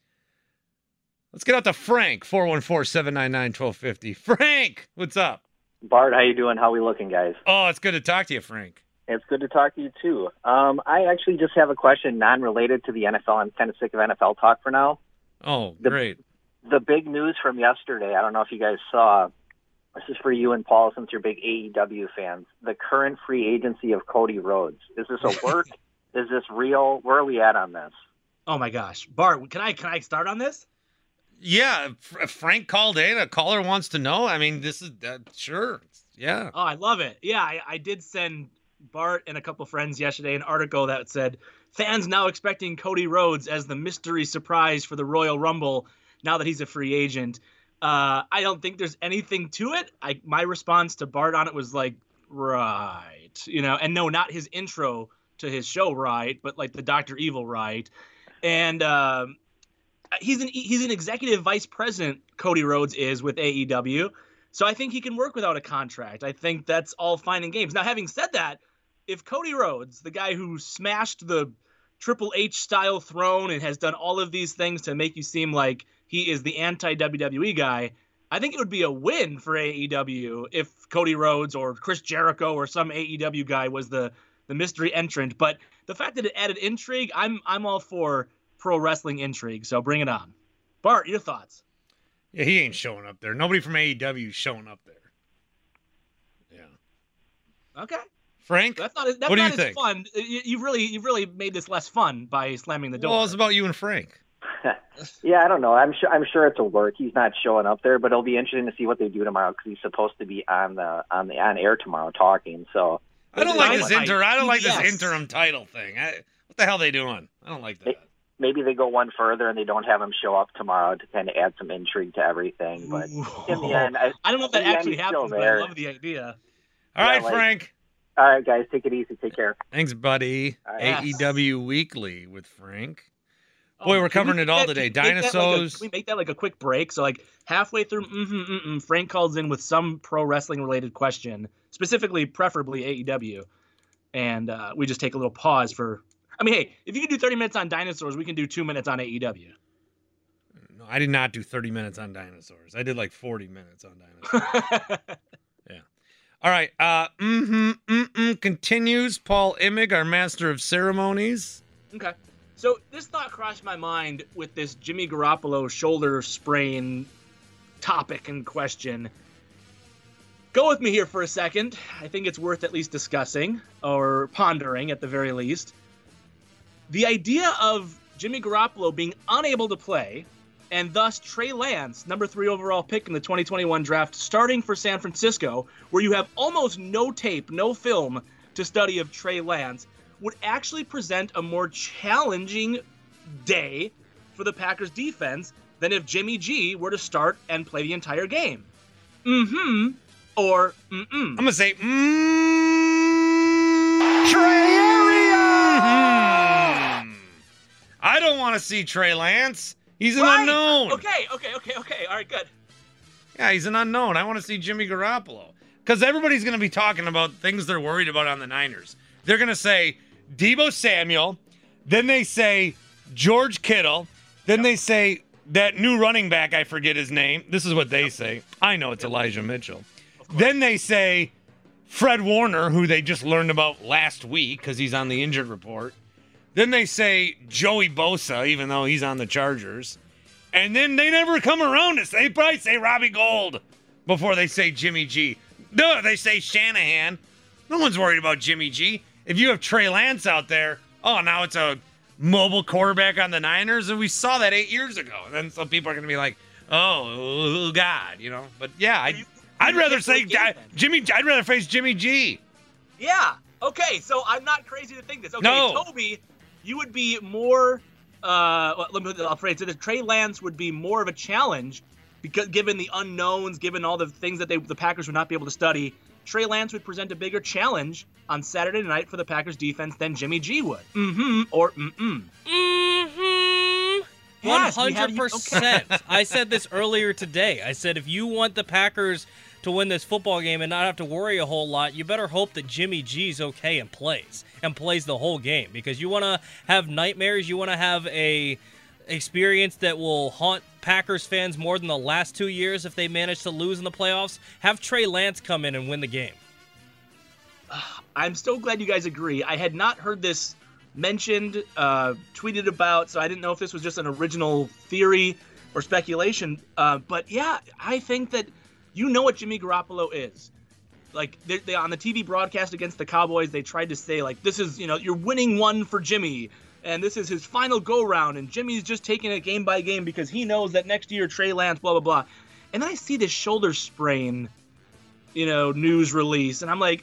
Let's get out to Frank, four one four, seven nine nine, one two five zero. Frank, what's up? Bart, how you doing? How we looking, guys? Oh, it's good to talk to you, Frank. It's good to talk to you, too. Um, I actually just have a question non-related to the N F L. I'm kind of sick of N F L talk for now. Oh, the, great. The big news from yesterday, I don't know if you guys saw, this is for you and Paul since you're big A E W fans, the current free agency of Cody Rhodes. Is this a work? Is this real? Where are we at on this? Oh, my gosh. Bart, can I can I start on this? Yeah, Frank called in. A caller wants to know. I mean, this is, uh, sure. Yeah. Oh, I love it. Yeah, I, I did send Bart and a couple friends yesterday an article that said, fans now expecting Cody Rhodes as the mystery surprise for the Royal Rumble now that he's a free agent. Uh, I don't think there's anything to it. I My response to Bart on it was like, right. You know, and no, not his intro to his show, right, but like the Doctor Evil, right. And um, he's an he's an executive vice president, Cody Rhodes is, with A E W. So I think he can work without a contract. I think that's all fine and games. Now, having said that, if Cody Rhodes, the guy who smashed the Triple H-style throne and has done all of these things to make you seem like he is the anti-W W E guy, I think it would be a win for A E W if Cody Rhodes or Chris Jericho or some A E W guy was the, the mystery entrant. But the fact that it added intrigue, I'm I'm all for pro wrestling intrigue, so bring it on. Bart, your thoughts? Yeah, he ain't showing up there. Nobody from A E W is showing up there. Yeah. Okay. Frank, that's not, that's what do not you think? Fun. You, you've really, you've really made this less fun by slamming the door. Well, it's about you and Frank. Yeah, I don't know. I'm sure. I'm sure it's a work. He's not showing up there, but it'll be interesting to see what they do tomorrow because he's supposed to be on the on the on air tomorrow talking. So I don't like this inter. I don't like this Yes. interim title thing. I, what the hell are they doing? I don't like that. maybe they go one further and they don't have him show up tomorrow to kind of add some intrigue to everything. But in the end, I, I don't know if that in the end, actually he's still happens, but I there. love the idea. All Yeah, right, like- Frank. All right, guys, take it easy. Take care. Thanks, buddy. All right. A E W Weekly with Frank. Boy, Oh, we're can we covering it make all that- today. can we make that like a- Dinosaurs. Can we make that like a quick break? So like halfway through, mm-hmm, mm-mm, Frank calls in with some pro wrestling related question, specifically, preferably A E W, and uh, we just take a little pause for. I mean, hey, if you can do thirty minutes on dinosaurs, we can do two minutes on A E W. No, I did not do thirty minutes on dinosaurs. I did like forty minutes on dinosaurs. Yeah. All right. Uh, mm-hmm, mm-mm continues. Paul Imig, our master of ceremonies. Okay. So this thought crossed my mind with this Jimmy Garoppolo shoulder sprain topic and question. Go with me here for a second. I think it's worth at least discussing or pondering at the very least. The idea of Jimmy Garoppolo being unable to play and thus Trey Lance, number three overall pick in the twenty twenty-one draft, starting for San Francisco, where you have almost no tape, no film to study of Trey Lance, would actually present a more challenging day for the Packers defense than if Jimmy G were to start and play the entire game. Mm-hmm. Or mm-mm. I'm going to say, mm, Trey Area! Mm-hmm. I don't want to see Trey Lance. He's an right. unknown. Okay, okay, okay, okay. All right, good. Yeah, he's an unknown. I want to see Jimmy Garoppolo. Because everybody's going to be talking about things they're worried about on the Niners. They're going to say Deebo Samuel. Then they say George Kittle. Then yep. they say that new running back, I forget his name. This is what they yep. say. I know it's yep. Elijah Mitchell. Then they say Fred Warner, who they just learned about last week because he's on the injured report. Then they say Joey Bosa, even though he's on the Chargers. And then they never come around to say, they probably say Robbie Gould before they say Jimmy G. No, they say Shanahan. No one's worried about Jimmy G. If you have Trey Lance out there, oh, now it's a mobile quarterback on the Niners, and we saw that eight years ago. And then some people are going to be like, oh, God, you know. But, yeah, I'd, I'd rather say I, Jimmy. I'd rather face Jimmy G. Yeah. Okay, so I'm not crazy to think this. Okay, no. Toby, you would be more uh, – let me, I'll phrase it. Trey Lance would be more of a challenge because given the unknowns, given all the things that they, the Packers would not be able to study, Trey Lance would present a bigger challenge on Saturday night for the Packers defense than Jimmy G would. Mm-hmm or mm-mm. Mm-hmm. Yes, one hundred percent. Okay. I said this earlier today. I said if you want the Packers to win this football game and not have to worry a whole lot, you better hope that Jimmy G's okay and plays, and plays the whole game. Because you want to have nightmares, you want to have a experience that will haunt Packers fans more than the last two years if they manage to lose in the playoffs. Have Trey Lance come in and win the game. I'm so glad you guys agree. I had not heard this mentioned, uh, tweeted about, so I didn't know if this was just an original theory or speculation. Uh, but yeah, I think that you know what Jimmy Garoppolo is. Like, they, they on the T V broadcast against the Cowboys, they tried to say, like, this is, you know, you're winning one for Jimmy, and this is his final go-round, and Jimmy's just taking it game by game because he knows that next year Trey Lance, blah, blah, blah. And then I see this shoulder sprain, you know, news release, and I'm like,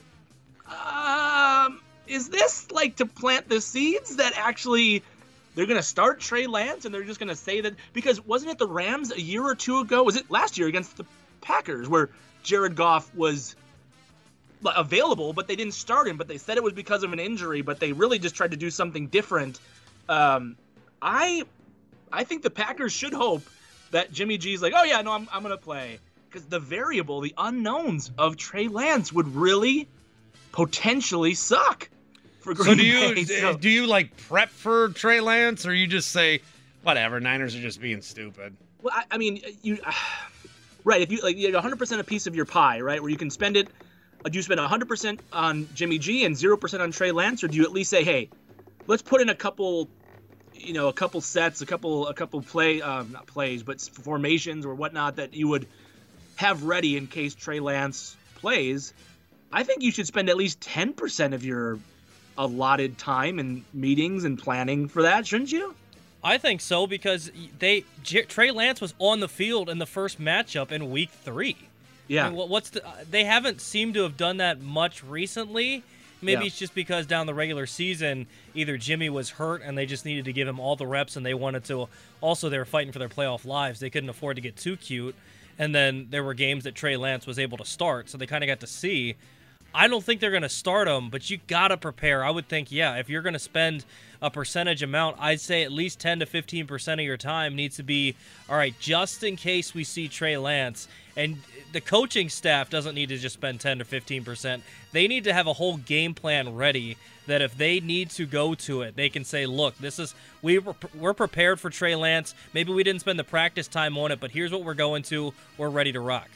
um, is this, like, to plant the seeds that actually they're going to start Trey Lance, and they're just going to say that? Because wasn't it the Rams a year or two ago? Was it last year against the Packers where Jared Goff was available, but they didn't start him, but they said it was because of an injury, but they really just tried to do something different. Um, I I think the Packers should hope that Jimmy G's like, oh yeah, no, I'm I'm going to play. Because the variable, the unknowns of Trey Lance would really potentially suck for Green So do you, Bay. So, do you like prep for Trey Lance, or you just say, whatever, Niners are just being stupid? Well, I, I mean, you, uh, right, if you like, you have one hundred percent a piece of your pie, right, where you can spend it. Do you spend one hundred percent on Jimmy G and zero percent on Trey Lance, or do you at least say, hey, let's put in a couple, you know, a couple sets, a couple, a couple play, um, not plays, but formations or whatnot that you would have ready in case Trey Lance plays? I think you should spend at least ten percent of your allotted time and meetings and planning for that, shouldn't you? I think so, because they J- Trey Lance was on the field in the first matchup in week three. Yeah. I mean, what's the, they haven't seemed to have done that much recently. Maybe Yeah. it's just because down the regular season, either Jimmy was hurt and they just needed to give him all the reps, and they wanted to. Also, they were fighting for their playoff lives. They couldn't afford to get too cute. And then there were games that Trey Lance was able to start, so they kind of got to see. I don't think they're going to start him, but you got to prepare. I would think, yeah, if you're going to spend a percentage amount, I'd say at least ten to fifteen percent of your time needs to be, all right, just in case we see Trey Lance. And the coaching staff doesn't need to just spend ten to fifteen percent. They need to have a whole game plan ready that if they need to go to it, they can say, look, this is we were, we're prepared for Trey Lance. Maybe we didn't spend the practice time on it, but here's what we're going to. We're ready to rock.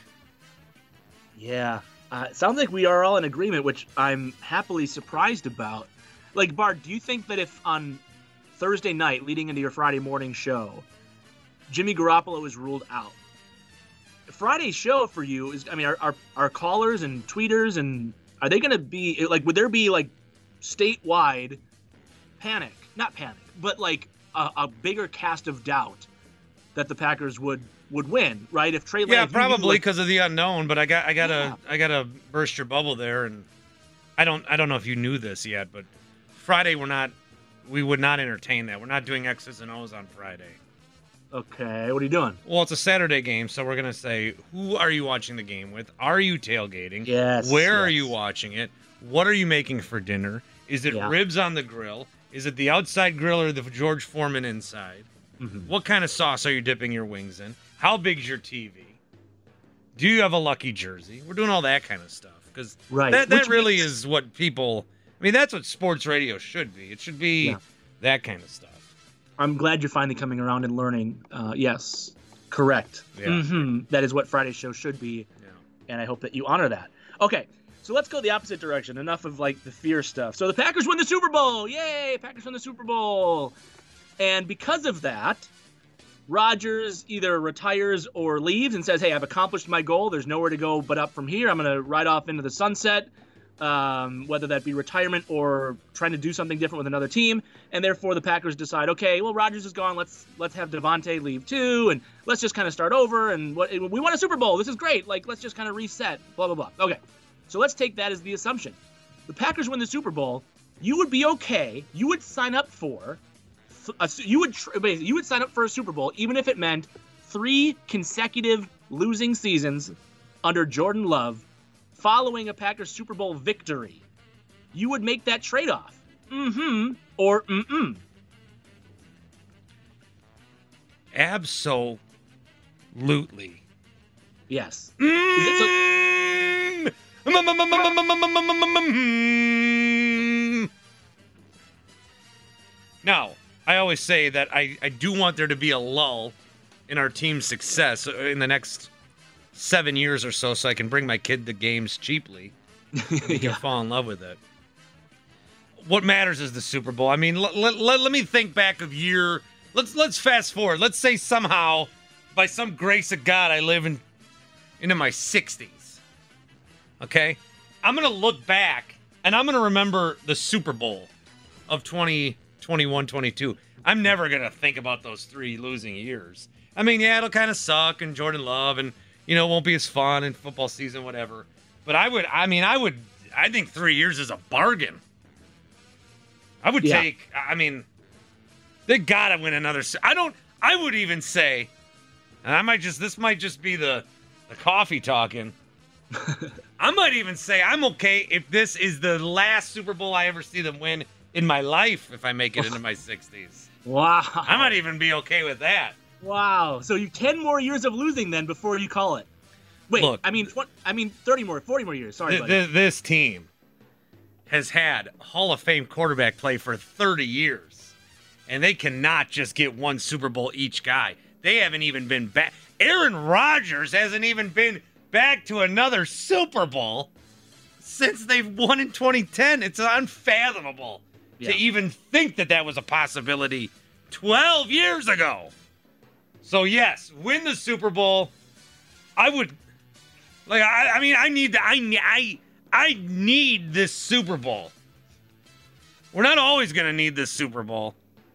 Yeah. Uh, it sounds like we are all in agreement, which I'm happily surprised about. Like, Bart, do you think that if on Thursday night, leading into your Friday morning show, Jimmy Garoppolo is ruled out, Friday's show for you is, I mean, are, are, are callers and tweeters, and are they going to be, like, would there be, like, statewide panic? Not panic, but, like, a, a bigger cast of doubt that the Packers would would win, right? If Trey Lance, yeah, probably like, because of the unknown. But I got, I gotta, Yeah. I gotta burst your bubble there, and I don't, I don't know if you knew this yet, but Friday we're not, we would not entertain that. We're not doing X's and O's on Friday. Okay, what are you doing? Well, it's a Saturday game, so we're going to say, who are you watching the game with? Are you tailgating? Yes. Where yes. are you watching it? What are you making for dinner? Is it Yeah. ribs on the grill? Is it the outside grill or the George Foreman inside? Mm-hmm. What kind of sauce are you dipping your wings in? How big's your T V? Do you have a lucky jersey? We're doing all that kind of stuff because Right. that, that Which really makes- is what people. I mean, that's what sports radio should be. It should be Yeah. that kind of stuff. I'm glad you're finally coming around and learning. Uh, yes, correct. Yeah. Mm-hmm. That is what Friday's show should be, Yeah. and I hope that you honor that. Okay, so let's go the opposite direction. Enough of like the fear stuff. So the Packers win the Super Bowl. Yay, Packers win the Super Bowl. And because of that, Rodgers either retires or leaves and says, hey, I've accomplished my goal. There's nowhere to go but up from here. I'm going to ride off into the sunset, um, whether that be retirement or trying to do something different with another team. And therefore the Packers decide, okay, well, Rodgers is gone. Let's let's have Devontae leave too. And let's just kind of start over. And what we won a Super Bowl. This is great. Like, let's just kind of reset, blah, blah, blah. Okay, so let's take that as the assumption. The Packers win the Super Bowl. You would be okay. You would sign up for A, you would tr- basically, you would sign up for a Super Bowl even if it meant three consecutive losing seasons under Jordan Love following a Packers Super Bowl victory. You would make that trade-off. Mm-hmm or mm-mm. Absolutely. Yes. Mm. Is it so- Now, I always say that I, I do want there to be a lull in our team's success in the next seven years or so so I can bring my kid to games cheaply and he can Yeah. fall in love with it. What matters is the Super Bowl. I mean, let, let, let, let me think back of year. Let's let's fast forward. Let's say somehow, by some grace of God, I live in into my sixties. Okay? I'm going to look back, and I'm going to remember the Super Bowl of twenty twenty-one twenty-two. I'm never going to think about those three losing years. I mean, yeah, it'll kind of suck, and Jordan Love, and, you know, it won't be as fun in football season, whatever. But I would, I mean, I would, I think three years is a bargain. I would Yeah. take, I mean, they got to win another. se- I don't, I would even say, and I might just, this might just be the, the coffee talking. I might even say I'm okay if this is the last Super Bowl I ever see them win in my life if I make it into my sixties. Wow. I might even be okay with that. Wow. So you ten more years of losing then before you call it. Wait, Look. I mean, tw- I mean, thirty more, forty more years. Sorry, Th- buddy. th- this team has had Hall of Fame quarterback play for thirty years, and they cannot just get one Super Bowl each guy. They haven't even been back. Aaron Rodgers hasn't even been back to another Super Bowl since they've won in twenty ten. It's unfathomable Yeah. to even think that that was a possibility twelve years ago. So yes, win the Super Bowl. I would, like, I, I mean, I need, the, I, I, I need this Super Bowl. We're not always gonna need this Super Bowl,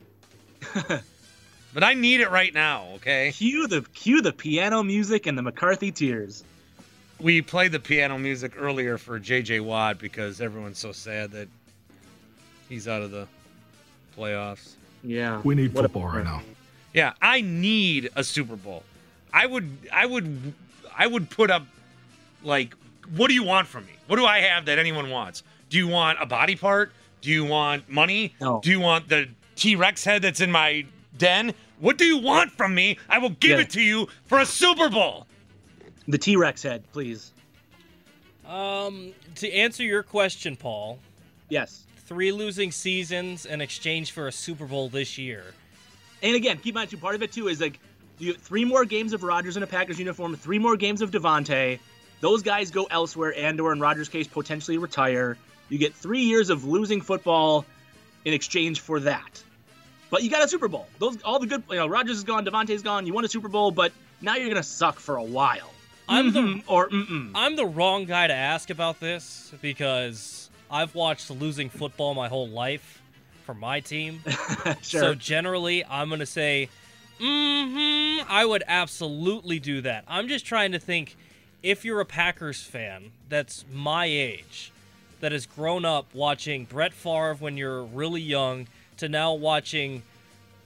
but I need it right now. Okay. Cue the cue the piano music and the McCarthy tears. We played the piano music earlier for J J Watt because everyone's so sad that he's out of the playoffs. Yeah. We need What a- football right now. Yeah, I need a Super Bowl. I would, I would, I would put up, like, what do you want from me? What do I have that anyone wants? Do you want a body part? Do you want money? No. Do you want the T-Rex head that's in my den? What do you want from me? I will give Yeah. it to you for a Super Bowl. The T-Rex head, please. Um, to answer your question, Paul, Yes. three losing seasons in exchange for a Super Bowl this year. And again, keep in mind too, part of it too is like you three more games of Rodgers in a Packers uniform, three more games of Devontae. Those guys go elsewhere and or in Rodgers' case potentially retire. You get three years of losing football in exchange for that. But you got a Super Bowl. Those all the good, you know, Rodgers is gone, Devontae's gone. You won a Super Bowl, but now you're gonna suck for a while. I'm the- Mhm or mm-mm. I'm the wrong guy to ask about this because I've watched losing football my whole life for my team. Sure. So generally, I'm going to say, mm-hmm, I would absolutely do that. I'm just trying to think, if you're a Packers fan that's my age, that has grown up watching Brett Favre when you're really young, to now watching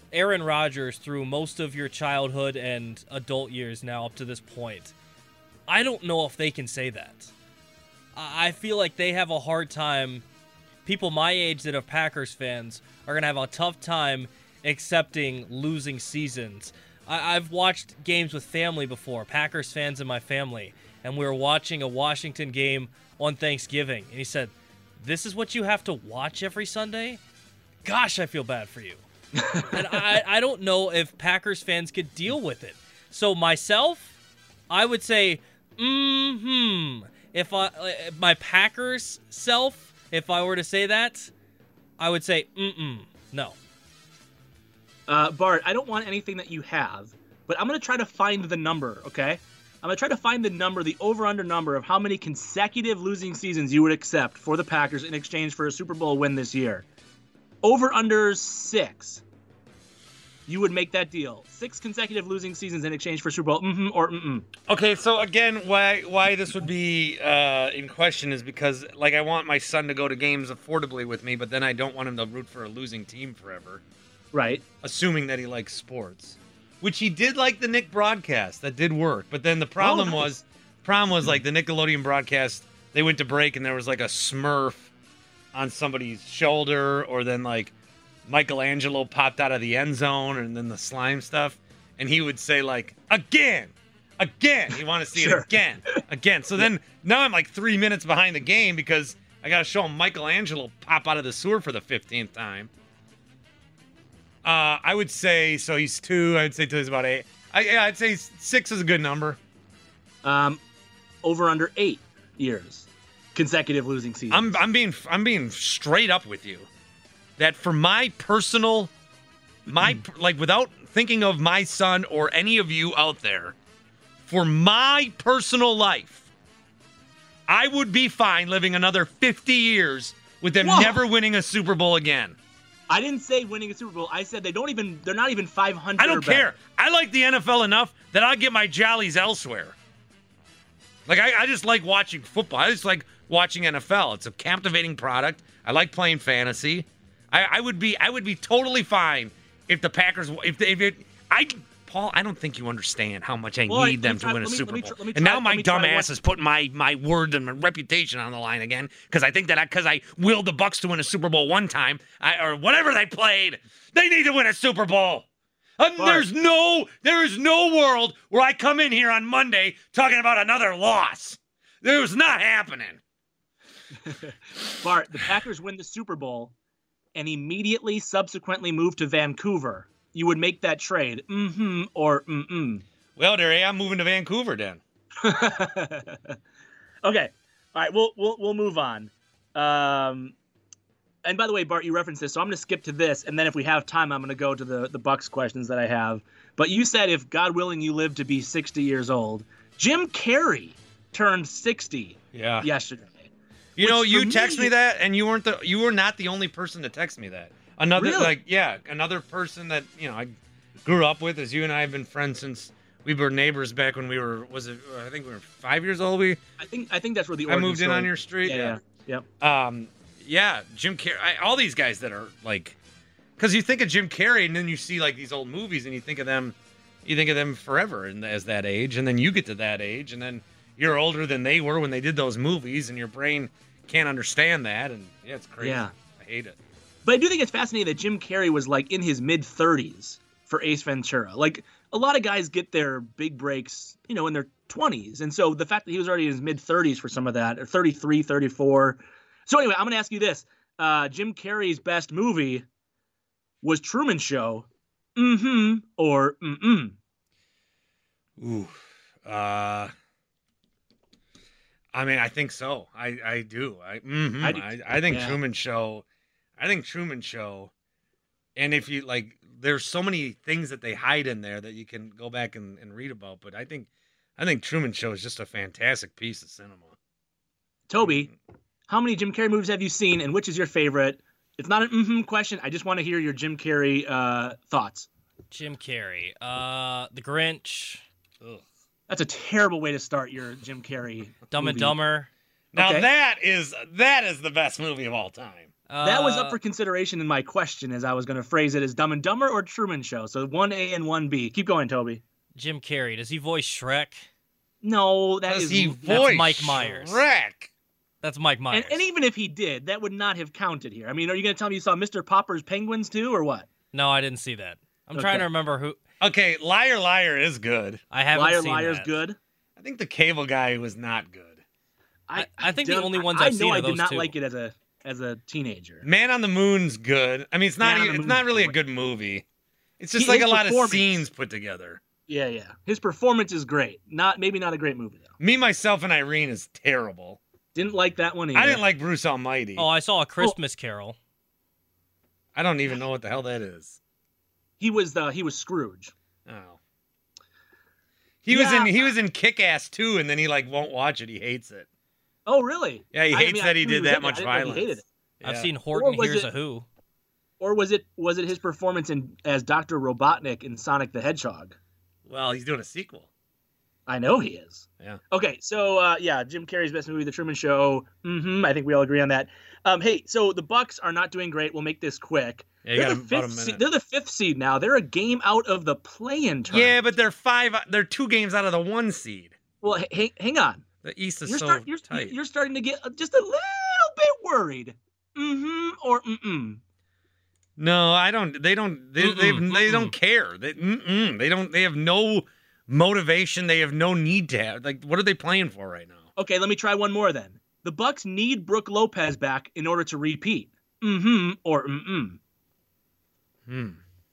Aaron Rodgers through most of your childhood and adult years now up to this point. I don't know if they can say that. I feel like they have a hard time. People my age that are Packers fans are going to have a tough time accepting losing seasons. I- I've watched games with family before, Packers fans in my family, and we were watching a Washington game on Thanksgiving, and he said, "This is what you have to watch every Sunday?" Gosh, I feel bad for you. And I, I don't know if Packers fans could deal with it. So myself, I would say, mm-hmm. If I, my Packers self, if I were to say that, I would say, mm-mm, no. Uh, Bart, I don't want anything that you have, but I'm going to try to find the number, okay? I'm going to try to find the number, the over-under number of how many consecutive losing seasons you would accept for the Packers in exchange for a Super Bowl win this year. Over-under six. You would make that deal. Six consecutive losing seasons in exchange for Super Bowl, mm-hmm or mm-mm. Okay, so again, why why this would be uh, in question is because, like, I want my son to go to games affordably with me, but then I don't want him to root for a losing team forever. Right. Assuming that he likes sports. Which he did like the Nick broadcast. That did work. But then the problem Oh, nice. was, problem was, like, the Nickelodeon broadcast, they went to break and there was, like, a Smurf on somebody's shoulder, or then, like, Michelangelo popped out of the end zone, and then the slime stuff, and he would say, like, again, again. You want to see Sure. it again, again. So then now I'm like three minutes behind the game because I got to show him Michelangelo pop out of the sewer for the fifteenth time. Uh, I would say, so he's two. I'd say two is about eight. I, yeah, I'd say six is a good number. Um, over under eight years consecutive losing seasons. I'm I'm being I'm being straight up with you. That for my personal, my like without thinking of my son or any of you out there, for my personal life, I would be fine living another fifty years with them Whoa. never winning a Super Bowl again. I didn't say winning a Super Bowl. I said they don't even. They're not even five hundred. I don't or better. care. I like the N F L enough that I'll get my jollies elsewhere. Like, I, I just like watching football. I just like watching N F L. It's a captivating product. I like playing fantasy. I, I would be I would be totally fine if the Packers if if it I Paul I don't think you understand how much I Well, need let them me to try- win a let me- Super let me Bowl. try- let me And try- now my let me try dumb one- ass is putting my my word and my reputation on the line again because I think that because I, I willed the Bucks to win a Super Bowl one time I, or whatever they played, they need to win a Super Bowl. And Bart. there's no there is no world where I come in here on Monday talking about another loss. There's not happening. Bart, the Packers win the Super Bowl and immediately subsequently move to Vancouver. You would make that trade, mm-hmm or mm-mm. Well, there, I'm moving to Vancouver then. Okay, all right, we'll we'll we'll move on. Um, and by the way, Bart, you referenced this, so I'm going to skip to this, and then if we have time, I'm going to go to the the Bucks questions that I have. But you said if God willing, you live to be sixty years old. Jim Carrey turned sixty Yeah. yesterday. You know, Which you for text me- me that, and you weren't the you were not the only person to text me that. Another Really? like yeah, another person that you know I grew up with, as you and I have been friends since we were neighbors back when we were was it I think we were five years old. We I think I think that's where the I origin moved in story- on your street. Yeah, yeah, yep. Um, yeah, Jim Carrey. I, all these guys that are like, because you think of Jim Carrey, and then you see like these old movies, and you think of them, you think of them forever, and as that age, and then you get to that age, and then you're older than they were when they did those movies, and your brain can't understand that, and yeah, it's crazy. Yeah. I hate it. But I do think it's fascinating that Jim Carrey was like in his mid thirties for Ace Ventura. Like a lot of guys get their big breaks, you know, in their twenties. And so the fact that he was already in his mid thirties for some of that, or thirty-three, thirty-four. So anyway, I'm going to ask you this. Uh, Jim Carrey's best movie was Truman Show. Mm-hmm or mm-mm. Ooh. Uh, I mean, I think so. I, I do. I, mhm. I do I, too. I think Yeah. Truman Show. I think Truman Show. And if you like, there's so many things that they hide in there that you can go back and, and read about. But I think, I think Truman Show is just a fantastic piece of cinema. Toby, how many Jim Carrey movies have you seen, and which is your favorite? It's not an mm-hmm question. I just want to hear your Jim Carrey uh, thoughts. Jim Carrey. Uh, The Grinch. Ugh. That's a terrible way to start your Jim Carrey. Dumb and movie. Dumber. Now Okay. that is that is the best movie of all time. That was up Uh, for consideration in my question, as I was going to phrase it as Dumb and Dumber or Truman Show. So one A and one B. Keep going, Toby. Jim Carrey. Does he voice Shrek? No, that Does is he That's voice Mike Myers. Shrek? That's Mike Myers. And, and even if he did, that would not have counted here. I mean, are you going to tell me you saw Mister Popper's Penguins too, or what? No, I didn't see that. I'm Okay. trying to remember who. Okay, Liar Liar is good. I haven't Liar seen Liar's that. good. I think the Cable Guy was not good. I, I think the don't- only ones I, I've I know seen I are those did not two. like it as a as a teenager. Man on the Moon's good. I mean, it's not Man on even, the it's not Moon's really a great. good movie. It's just He- like a his lot of performance- scenes put together. Yeah, yeah. His performance is great. Not maybe not a great movie though. Me, Myself, and Irene is terrible. Didn't like that one either. I didn't like Bruce Almighty. Oh, I saw A Christmas Carol. I don't even know what the hell that is. He was the he was Scrooge. Oh. He was Yeah. in he was in Kick-Ass too, and then he like won't watch it. He hates it. Oh, really? Yeah, he I hates mean, that I he knew did was that in it. much I didn't know he violence. hated it. I've Yeah. seen Horton was Hears it- a Who. Or was it was it his performance in as Doctor Robotnik in Sonic the Hedgehog? Well, he's doing a sequel. I know he is. Yeah. Okay, so uh, yeah, Jim Carrey's best movie, The Truman Show. Mm-hmm. I think we all agree on that. Um, hey, so the Bucks are not doing great. We'll make this quick. Yeah, you they're, got the about a fifth minute. seed, they're the fifth seed now. They're a game out of the play-in tournament. Yeah, but they're five. They're two games out of the one seed. Well, h- hang, hang on. The East is You're, so start, you're, tight. you're starting to get just a little bit worried. Mm-hmm or mm-mm. No, I don't. They don't. They they've, Mm-mm, they mm-mm. don't care. They mm-mm, they don't. They have no motivation. They have no need to have. Like, what are they playing for right now? Okay, let me try one more then. The Bucks need Brooke Lopez back in order to repeat. Mm-hmm or mm-mm. Hmm.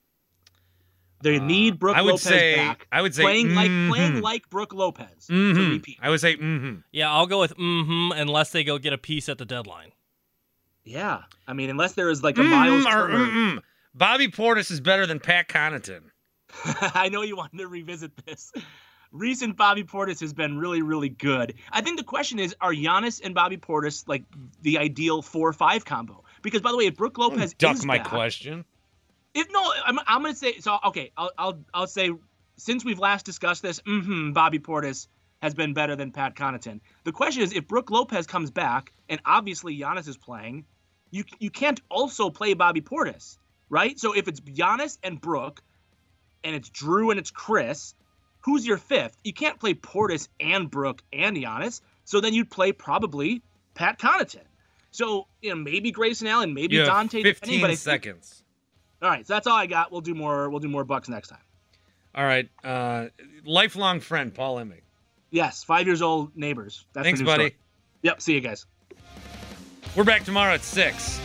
They need Brooke I would Lopez say. back. I would say playing like mhm. playing like Brooke Lopez to Mhm. repeat. I would say. Mm-hmm. Yeah, I'll go with mm-hmm unless they go get a piece at the deadline. Yeah, I mean, unless there is like a Miles Mm, or Turner. mm-mm. Bobby Portis is better than Pat Connaughton. I know you wanted to revisit this. Recent Bobby Portis has been really, really good. I think the question is, are Giannis and Bobby Portis like the ideal four five combo? Because by the way, if Brooke Lopez Duck is my back, question. if no, I'm, I'm gonna say so. Okay, I'll I'll I'll say since we've last discussed this, mm-hmm, Bobby Portis has been better than Pat Connaughton. The question is, if Brooke Lopez comes back and obviously Giannis is playing, you you can't also play Bobby Portis, right? So if it's Giannis and Brooke, and it's Drew and it's Chris, who's your fifth? You can't play Portis and Brooke and Giannis. So then you'd play probably Pat Connaughton. So you know maybe Grayson Allen, maybe You have Dante. depending, fifteen but I think- seconds. all right, so that's all I got. We'll do more. We'll do more Bucks next time. All right. Uh, lifelong friend Paul Emming. Yes, five years old neighbors. That's Thanks, the new buddy. story. Yep. See you guys. We're back tomorrow at six.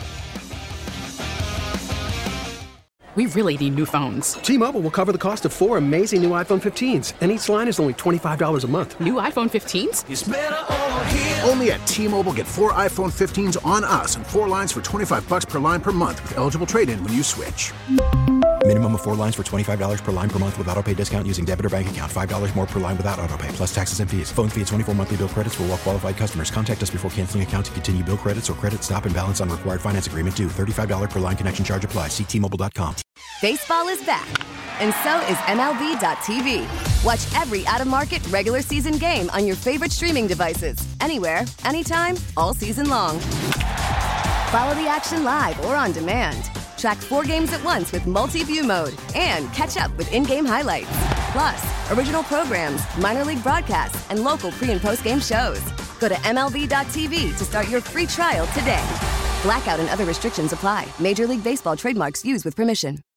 We really need new phones. T-Mobile will cover the cost of four amazing new iPhone fifteens, and each line is only twenty-five dollars a month. New iPhone fifteens? It's better over here. Only at T-Mobile, get four iPhone fifteens on us and four lines for twenty-five bucks per line per month with eligible trade-in when you switch. Minimum of four lines for twenty-five dollars per line per month with autopay discount using debit or bank account. five dollars more per line without autopay, plus taxes and fees. Phone fee at twenty-four monthly bill credits for well-qualified customers. Contact us before canceling account to continue bill credits or credit stop and balance on required finance agreement due. thirty-five dollars per line connection charge applies. See T Mobile dot com. Baseball is back, and so is M L B dot T V. Watch every out-of-market regular season game on your favorite streaming devices, anywhere, anytime, all season long. Follow the action live or on demand. Track four games at once with multi-view mode and catch up with in-game highlights. Plus, original programs, minor league broadcasts, and local pre- and post-game shows. Go to M L B dot T V to start your free trial today. Blackout and other restrictions apply. Major League Baseball trademarks used with permission.